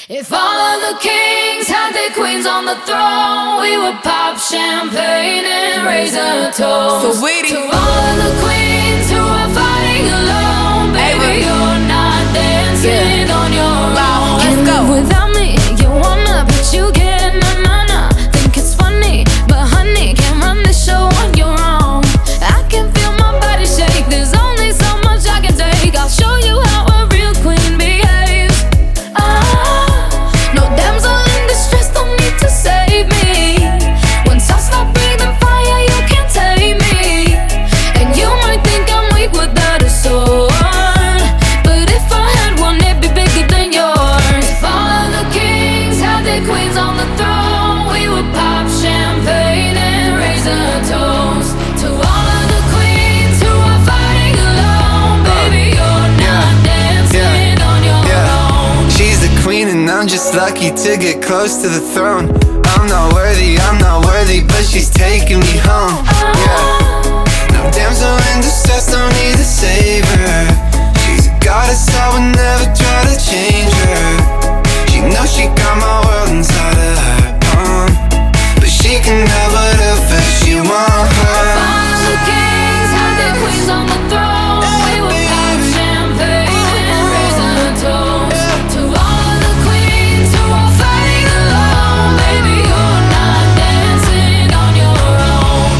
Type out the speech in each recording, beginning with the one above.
If all of the kings had their queens on the throne, we would pop champagne and raise a toast. Sweetie. To all of the queens who are fighting alone, baby, you're not dancing on your own. Let's go. Live without me, you wanna, but you can't. Nah. Think it's funny, but honey, can't run the show on your own. I can feel my body shake. There's only so much I can take. I'll show you how a real queen behaves. No damsel in distress, don't need to save me. Once I stop breathing fire, you can't take me. And you might think I'm weak without a sword, but if I had one, it'd be bigger than yours. If all of the kings had their queens on the throne, we would pop champagne and raise a toast. To all of the queens who are fighting alone, baby, you're not dancing on your own. She's the queen and I'm just lucky to get close to the throne. I'm not worthy, but she's taking me home. Yeah. No damsel in distress, don't need a savior. She's a goddess, I would never try to change her. She knows she got my world inside of her palm, but she can have whatever she wants. All the kings had their queens on the throne. We would pop champagne and raise a toast. To all the queens who are fighting alone, baby, you're not dancing on your own.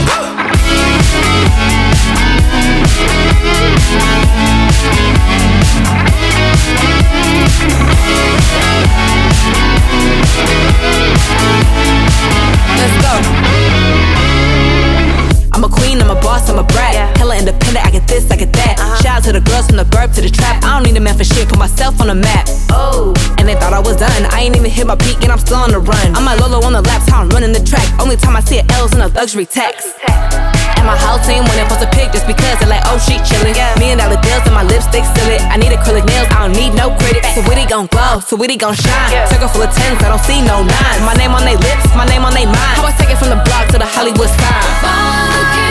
Let's go. I'm a queen, I'm a boss, I'm a brat. Hella independent, I get this, I get that. Shout out to the girls from the burp to the trap. I don't need a man for shit, put myself on the map. And they thought I was done. I ain't even hit my peak and I'm still on the run. I'm like Lolo on the laps, how I'm running the track. Only time I see an L's in a luxury tax. And my whole team when they post a pic just because they're like, oh, she chillin'. $1,000,000 deals and my lipstick still it. I need acrylic nails, I don't need no critics. So Witty gon' glow, so Witty gon' shine. Circle full of tens, I don't see no nines. My name on they lips, my name on they mind. How I take it from the block to the Hollywood sign. All the kings